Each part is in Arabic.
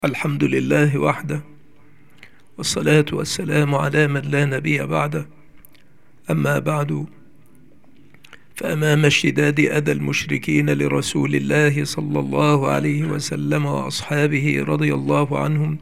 الحمد لله وحده، والصلاة والسلام على من لا نبي بعده. أما بعد، فأمام اشتداد أذى المشركين لرسول الله صلى الله عليه وسلم وأصحابه رضي الله عنهم،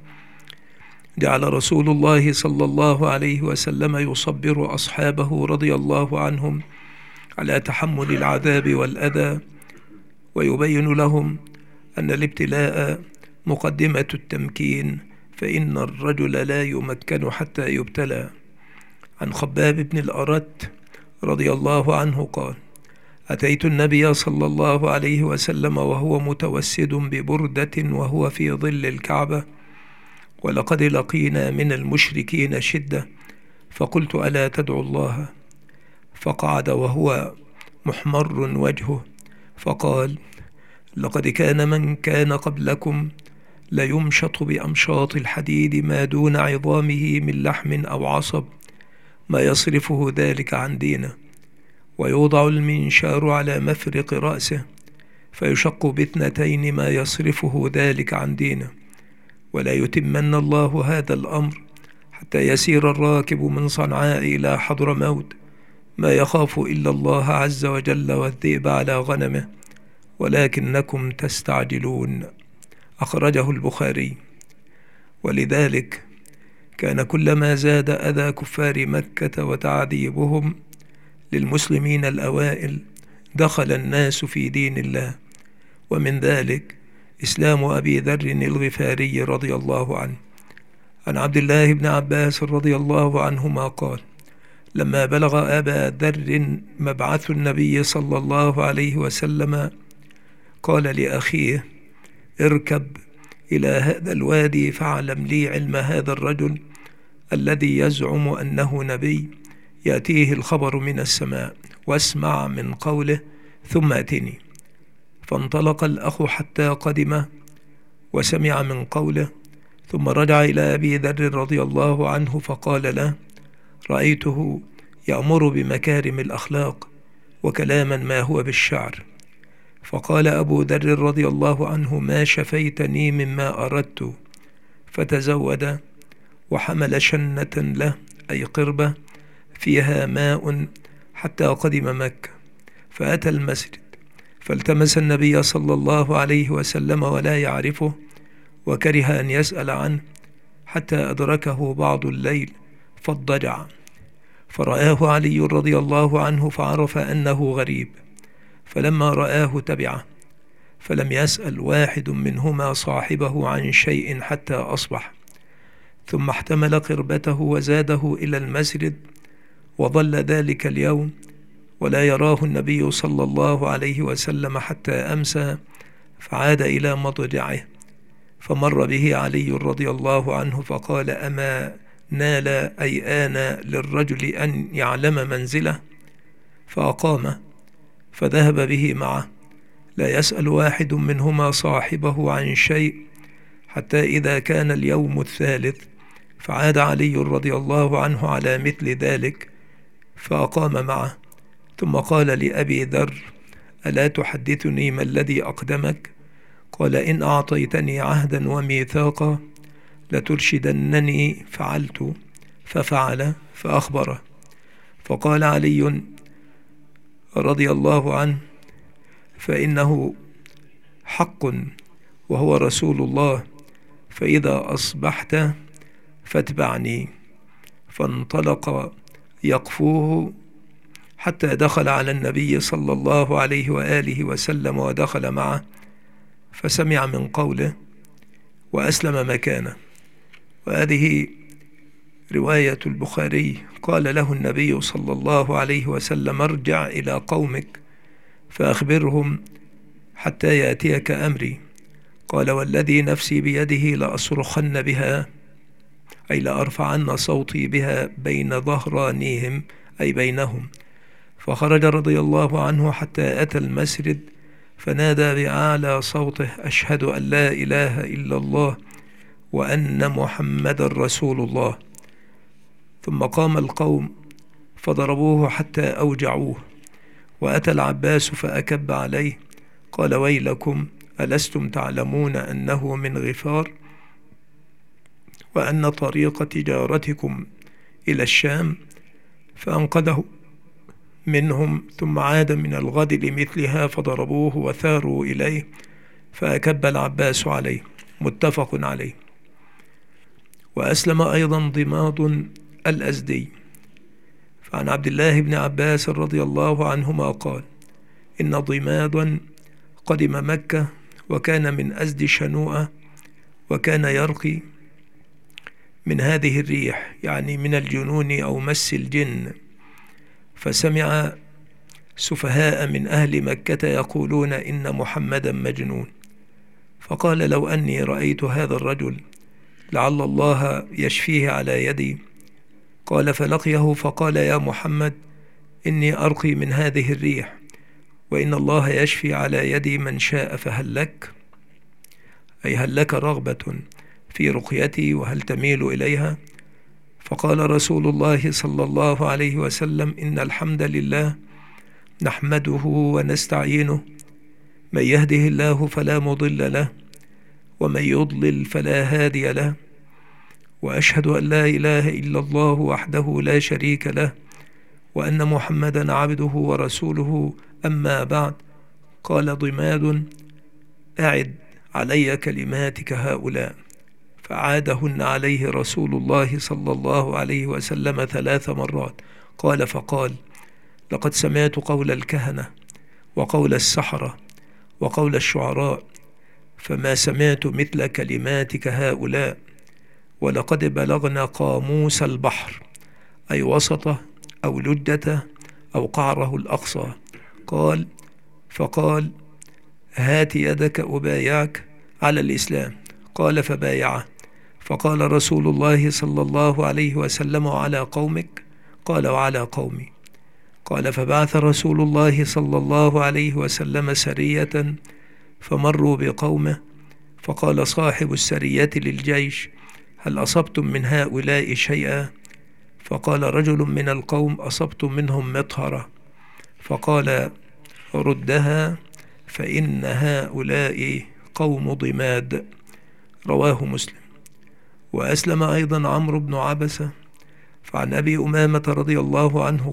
جعل رسول الله صلى الله عليه وسلم يصبر أصحابه رضي الله عنهم على تحمل العذاب والأذى، ويبين لهم أن الابتلاء مقدمة التمكين، فإن الرجل لا يمكن حتى يبتلى. عن خباب بن الأرت رضي الله عنه قال: أتيت النبي صلى الله عليه وسلم وهو متوسد ببردة وهو في ظل الكعبة، ولقد لقينا من المشركين شدة، فقلت: ألا تدعو الله؟ فقعد وهو محمر وجهه، فقال: لقد كان من كان قبلكم ليمشط بأمشاط الحديد ما دون عظامه من لحم أو عصب، ما يصرفه ذلك عن دينه، ويوضع المنشار على مفرق رأسه فيشق باثنتين ما يصرفه ذلك عن دينه، ولا يتمن الله هذا الأمر حتى يسير الراكب من صنعاء إلى حضرموت، ما يخاف إلا الله عز وجل والذئب على غنمه، ولكنكم تستعجلون. أخرجه البخاري. ولذلك كان كلما زاد أذى كفار مكة وتعذيبهم للمسلمين الأوائل دخل الناس في دين الله، ومن ذلك إسلام أبي ذر الغفاري رضي الله عنه. عن عبد الله بن عباس رضي الله عنهما قال: لما بلغ أبا ذر مبعث النبي صلى الله عليه وسلم قال لأخيه: اركب إلى هذا الوادي فاعلم لي علم هذا الرجل الذي يزعم أنه نبي، يأتيه الخبر من السماء، واسمع من قوله ثم أتني. فانطلق الأخ حتى قدمه وسمع من قوله، ثم رجع إلى أبي ذر رضي الله عنه فقال له: رأيته يأمر بمكارم الأخلاق وكلاما ما هو بالشعر. فقال أبو ذر رضي الله عنه: ما شفيتني مما أردت. فتزود وحمل شنة له، أي قربة فيها ماء، حتى قدم مكة، فأتى المسجد فالتمس النبي صلى الله عليه وسلم ولا يعرفه، وكره أن يسأل عنه حتى أدركه بعض الليل فاضطجع، فرآه علي رضي الله عنه فعرف أنه غريب، فلما رآه تبعه، فلم يسأل واحد منهما صاحبه عن شيء حتى أصبح، ثم احتمل قربته وزاده إلى المسجد، وظل ذلك اليوم ولا يراه النبي صلى الله عليه وسلم حتى أمسى، فعاد إلى مضجعه، فمر به علي رضي الله عنه فقال: أما نال أي آن للرجل أن يعلم منزله؟ فأقامه، فذهب به معه، لا يسأل واحد منهما صاحبه عن شيء، حتى إذا كان اليوم الثالث فعاد علي رضي الله عنه على مثل ذلك، فأقام معه، ثم قال لأبي ذر: ألا تحدثني ما الذي أقدمك؟ قال: إن أعطيتني عهدا وميثاقا لترشدنني. فعلت، ففعل فأخبره. فقال علي رضي الله عنه: فإنه حق وهو رسول الله، فإذا أصبحت فاتبعني. فانطلق يقفوه حتى دخل على النبي صلى الله عليه وآله وسلم ودخل معه، فسمع من قوله وأسلم مكانه. وهذه رواية البخاري. قال له النبي صلى الله عليه وسلم: ارجع إلى قومك فأخبرهم حتى يأتيك أمري. قال: والذي نفسي بيده لأصرخن بها، أي لأرفعن صوتي بها بين ظهرانيهم، أي بينهم. فخرج رضي الله عنه حتى أتى المسجد، فنادى بأعلى صوته: أشهد أن لا إله إلا الله وأن محمد رسول الله. ثم قام القوم فضربوه حتى أوجعوه، وأتى العباس فأكب عليه، قال: ويلكم، ألستم تعلمون أنه من غفار؟ وأن طريق تجارتكم إلى الشام، فأنقذه منهم، ثم عاد من الغد لمثلها فضربوه وثاروا إليه فأكب العباس عليه. متفق عليه. وأسلم أيضا ضماد الأزدي، فعن عبد الله بن عباس رضي الله عنهما قال: إن ضمادا قدم مكة وكان من أزد شنوءة، وكان يرقي من هذه الريح، يعني من الجنون أو مس الجن، فسمع سفهاء من أهل مكة يقولون إن محمدا مجنون، فقال: لو أني رأيت هذا الرجل لعل الله يشفيه على يدي. قال: فلقيه فقال: يا محمد، إني أرقي من هذه الريح، وإن الله يشفي على يدي من شاء، فهل لك؟ أي هل لك رغبة في رقيتي، وهل تميل إليها؟ فقال رسول الله صلى الله عليه وسلم: إن الحمد لله نحمده ونستعينه، من يهده الله فلا مضل له، ومن يضلل فلا هادي له، وأشهد أن لا إله إلا الله وحده لا شريك له، وأن محمدا عبده ورسوله. أما بعد. قال ضماد: أعد علي كلماتك هؤلاء. فعادهن عليه رسول الله صلى الله عليه وسلم 3 مرات. فقال: لقد سمعت قول الكهنة وقول السحرة وقول الشعراء، فما سمعت مثل كلماتك هؤلاء، ولقد بلغنا قاموس البحر، أي وسطه أو لجته أو قعره الأقصى. فقال: هات يدك أبايعك على الإسلام. قال: فبايعه. فقال رسول الله صلى الله عليه وسلم: وعلى قومك؟ قال: وعلى قومي. قال: فبعث رسول الله صلى الله عليه وسلم سرية فمروا بقومه، فقال صاحب السرية للجيش: هل أصبتم من هؤلاء شيئا؟ فقال رجل من القوم: أصبتم منهم مطهرة. فقال: ردها، فإن هؤلاء قوم ضماد. رواه مسلم. وأسلم أيضا عمرو بن عبسة، فعن أبي أمامة رضي الله عنه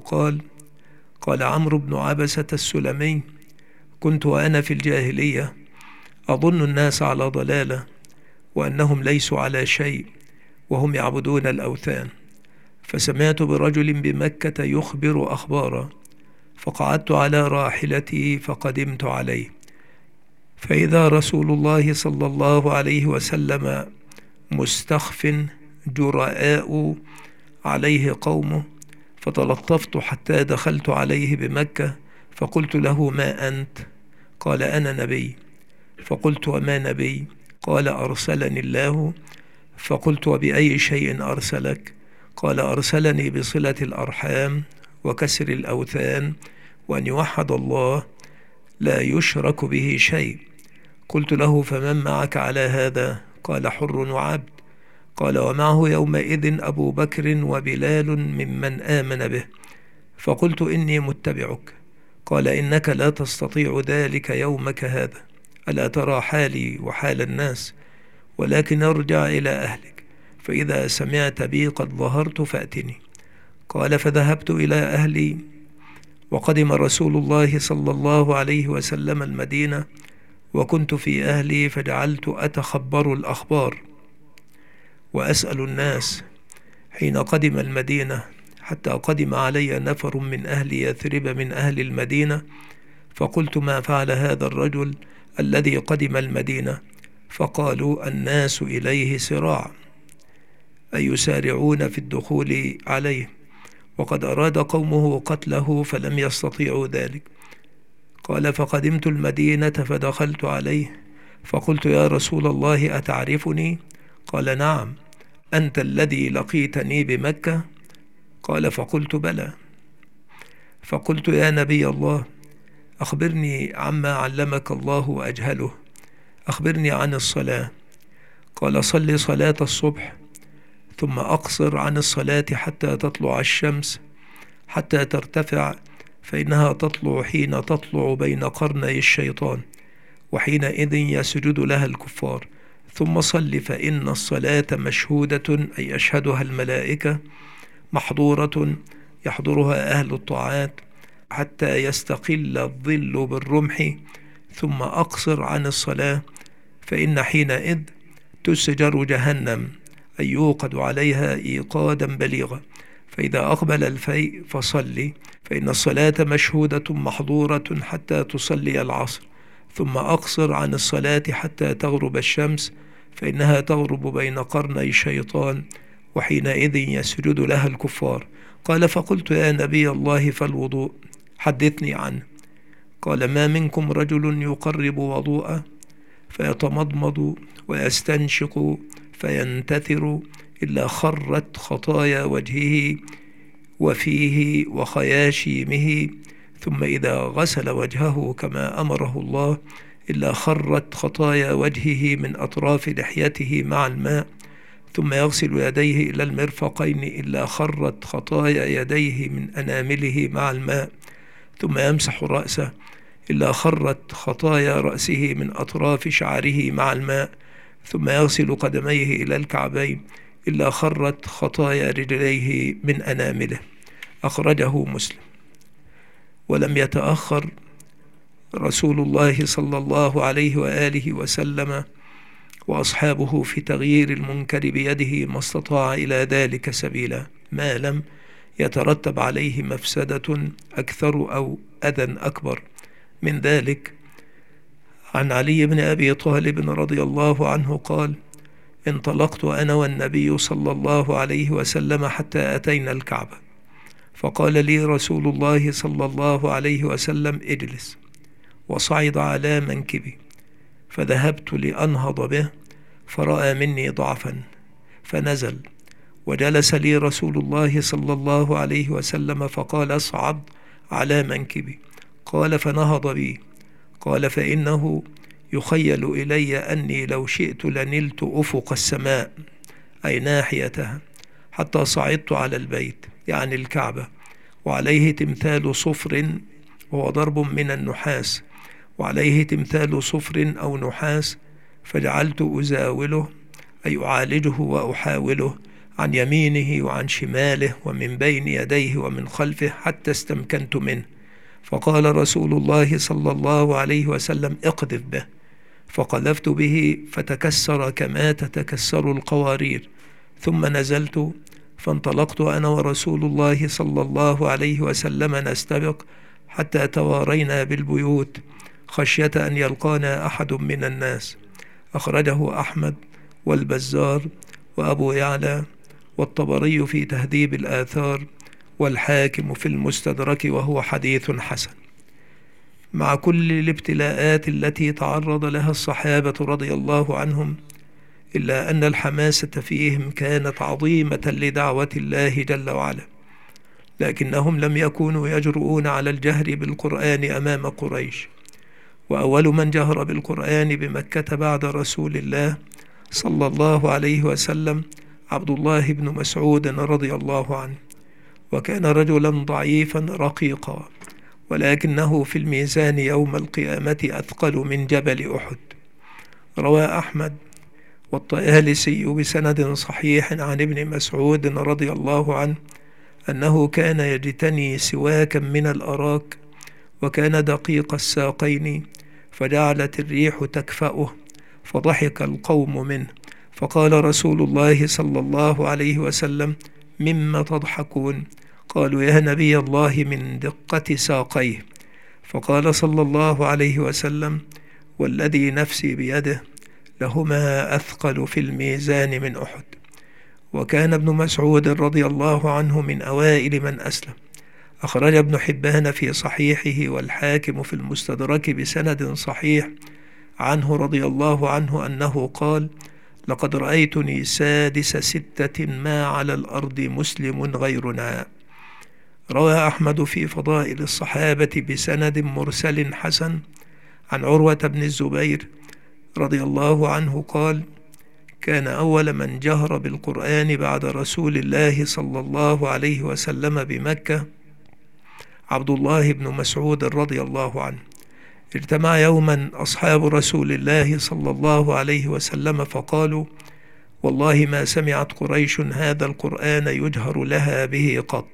قال عمرو بن عبسة السلمي: كنت وأنا في الجاهلية أظن الناس على ضلالة، وأنهم ليسوا على شيء، وهم يعبدون الأوثان، فسمعت برجل بمكة يخبر أخبارا، فقعدت على راحلتي فقدمت عليه، فإذا رسول الله صلى الله عليه وسلم مستخف جراء عليه قومه، فتلطفت حتى دخلت عليه بمكة، فقلت له: ما أنت؟ قال: أنا نبي. فقلت: وما نبي؟ قال: أرسلني الله. فقلت: وبأي شيء أرسلك؟ قال: أرسلني بصلة الأرحام وكسر الأوثان، وأن يوحد الله لا يشرك به شيء. قلت له: فمن معك على هذا؟ قال: حر وعبد. قال: ومعه يومئذ أبو بكر وبلال ممن آمن به. فقلت: إني متبعك. قال: إنك لا تستطيع ذلك يومك هذا، ألا ترى حالي وحال الناس؟ ولكن ارجع إلى أهلك، فإذا سمعت بي قد ظهرت فأتني. قال: فذهبت إلى أهلي، وقدم رسول الله صلى الله عليه وسلم المدينة، وكنت في أهلي، فجعلت أتخبر الأخبار وأسأل الناس حين قدم المدينة، حتى قدم علي نفر من أهل يثرب من أهل المدينة، فقلت: ما فعل هذا الرجل الذي قدم المدينة؟ فقالوا: الناس إليه سراع، أي يسارعون في الدخول عليه، وقد أراد قومه قتله فلم يستطيعوا ذلك. قال: فقدمت المدينة فدخلت عليه، فقلت: يا رسول الله، أتعرفني؟ قال: نعم، أنت الذي لقيتني بمكة؟ قال: فقلت: بلى. فقلت: يا نبي الله، أخبرني عما علمك الله وأجهله، أخبرني عن الصلاة. قال: صل صلاة الصبح، ثم أقصر عن الصلاة حتى تطلع الشمس، حتى ترتفع، فإنها تطلع حين تطلع بين قرني الشيطان، وحينئذ يسجد لها الكفار، ثم صل فإن الصلاة مشهودة أي يشهدها الملائكة، محظورة يحضرها أهل الطاعات، حتى يستقل الظل بالرمح، ثم أقصر عن الصلاة، فإن حينئذ تسجر جهنم أي يوقد عليها إيقادا بليغا. فإذا أقبل الفيء فصلي، فإن الصلاة مشهودة محظورة حتى تصلي العصر، ثم أقصر عن الصلاة حتى تغرب الشمس، فإنها تغرب بين قرني الشيطان، وحينئذ يسجد لها الكفار. قال: فقلت: يا نبي الله فالوضوء حدثني عنه. قال: ما منكم رجل يقرب وضوءه فيتمضمض ويستنشق فينتثر إلا خرت خطايا وجهه وفيه وخياشيمه، ثم إذا غسل وجهه كما أمره الله إلا خرت خطايا وجهه من أطراف لحيته مع الماء، ثم يغسل يديه إلى المرفقين إلا خرت خطايا يديه من أنامله مع الماء، ثم يمسح رأسه إلا خرت خطايا رأسه من أطراف شعره مع الماء، ثم يغسل قدميه إلى الكعبين إلا خرت خطايا رجليه من أنامله. أخرجه مسلم. ولم يتأخر رسول الله صلى الله عليه وآله وسلم وأصحابه في تغيير المنكر بيده ما استطاع إلى ذلك سبيلا، ما لم يترتب عليه مفسدة أكثر أو أذى أكبر من ذلك. عن علي بن أبي طالب رضي الله عنه قال: انطلقت أنا والنبي صلى الله عليه وسلم حتى أتينا الكعبة، فقال لي رسول الله صلى الله عليه وسلم: اجلس، وصعد على منكبي، فذهبت لأنهض به، فرأى مني ضعفا فنزل، وجلس لي رسول الله صلى الله عليه وسلم فقال: اصعد على منكبي. قال: فنهض بي. قال: فإنه يخيل إلي أني لو شئت لنلت أفق السماء أي ناحيتها، حتى صعدت على البيت يعني الكعبة، وعليه تمثال صفر وهو ضرب من النحاس، وعليه تمثال صفر أو نحاس، فجعلت أزاوله أي أعالجه وأحاوله عن يمينه وعن شماله ومن بين يديه ومن خلفه حتى استمكنت منه. فقال رسول الله صلى الله عليه وسلم: اقذف به. فقذفت به فتكسر كما تتكسر القوارير، ثم نزلت، فانطلقت أنا ورسول الله صلى الله عليه وسلم نستبق حتى توارينا بالبيوت خشية أن يلقانا أحد من الناس. أخرجه أحمد والبزار وأبو يعلى والطبري في تهذيب الآثار والحاكم في المستدرك، وهو حديث حسن. مع كل الابتلاءات التي تعرض لها الصحابة رضي الله عنهم، إلا أن الحماسة فيهم كانت عظيمة لدعوة الله جل وعلا، لكنهم لم يكونوا يجرؤون على الجهر بالقرآن أمام قريش. وأول من جهر بالقرآن بمكة بعد رسول الله صلى الله عليه وسلم عبد الله بن مسعود رضي الله عنه، وكان رجلا ضعيفا رقيقا، ولكنه في الميزان يوم القيامة أثقل من جبل أحد. روى أحمد والطيالسي بسند صحيح عن ابن مسعود رضي الله عنه أنه كان يجتني سواكا من الأراك، وكان دقيق الساقين، فجعلت الريح تكفأه، فضحك القوم منه، فقال رسول الله صلى الله عليه وسلم: مما تضحكون؟ قالوا: يا نبي الله من دقة ساقيه. فقال صلى الله عليه وسلم: والذي نفسي بيده لهما أثقل في الميزان من أحد. وكان ابن مسعود رضي الله عنه من أوائل من أسلم. أخرج ابن حبان في صحيحه والحاكم في المستدرك بسند صحيح عنه رضي الله عنه أنه قال: لقد رأيتني سادس 6 ما على الأرض مسلم غيرنا. روى أحمد في فضائل الصحابة بسند مرسل حسن عن عروة بن الزبير رضي الله عنه قال: كان أول من جهر بالقرآن بعد رسول الله صلى الله عليه وسلم بمكة عبد الله بن مسعود رضي الله عنه، اجتمع يوما أصحاب رسول الله صلى الله عليه وسلم فقالوا: والله ما سمعت قريش هذا القرآن يجهر لها به قط،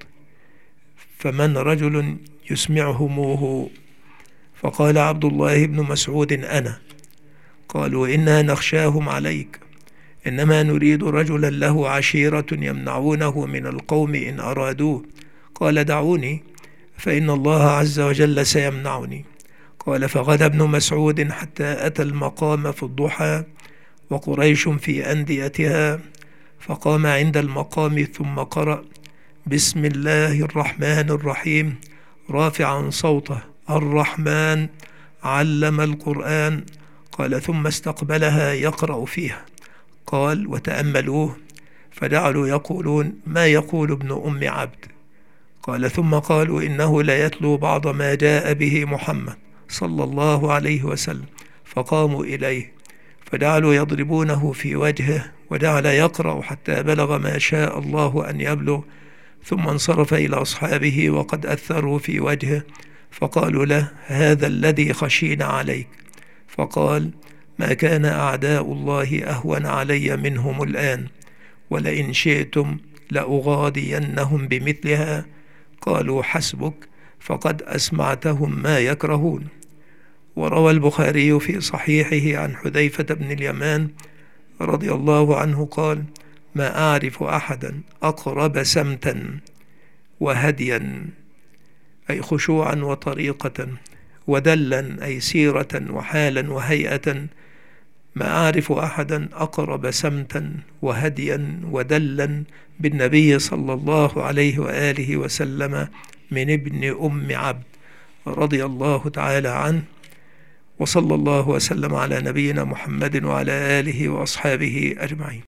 فمن رجل يسمعهموه؟ فقال عبد الله بن مسعود: أنا. قالوا: إنا نخشاهم عليك، إنما نريد رجلا له عشيرة يمنعونه من القوم إن أرادوه. قال: دعوني فإن الله عز وجل سيمنعني. قال: فغدا ابن مسعود حتى أتى المقام في الضحى وقريش في أنديتها، فقام عند المقام ثم قرأ: بسم الله الرحمن الرحيم، رافعا صوته: الرحمن علم القرآن. قال: ثم استقبلها يقرأ فيها. قال: وتأملوه فجعلوا يقولون: ما يقول ابن أم عبد؟ قال: ثم قالوا: إنه لا يتلو بعض ما جاء به محمد صلى الله عليه وسلم. فقاموا إليه فجعلوا يضربونه في وجهه، وجعل يقرأ حتى بلغ ما شاء الله أن يبلغ، ثم انصرف إلى أصحابه وقد أثروا في وجهه، فقالوا له: هذا الذي خشينا عليك. فقال: ما كان أعداء الله أهون علي منهم الآن، ولئن شئتم لأغادينهم بمثلها. قالوا: حسبك، فقد أسمعتهم ما يكرهون. وروى البخاري في صحيحه عن حذيفة بن اليمان رضي الله عنه قال: ما أعرف أحدا أقرب سمتا وهديا، أي خشوعا وطريقة، ودلا أي سيرة وحالا وهيئة، ما أعرف أحدا أقرب سمتا وهديا ودلا بالنبي صلى الله عليه وآله وسلم من ابن أم عبد رضي الله تعالى عنه. وصلى الله وسلم على نبينا محمد وعلى آله وأصحابه أجمعين.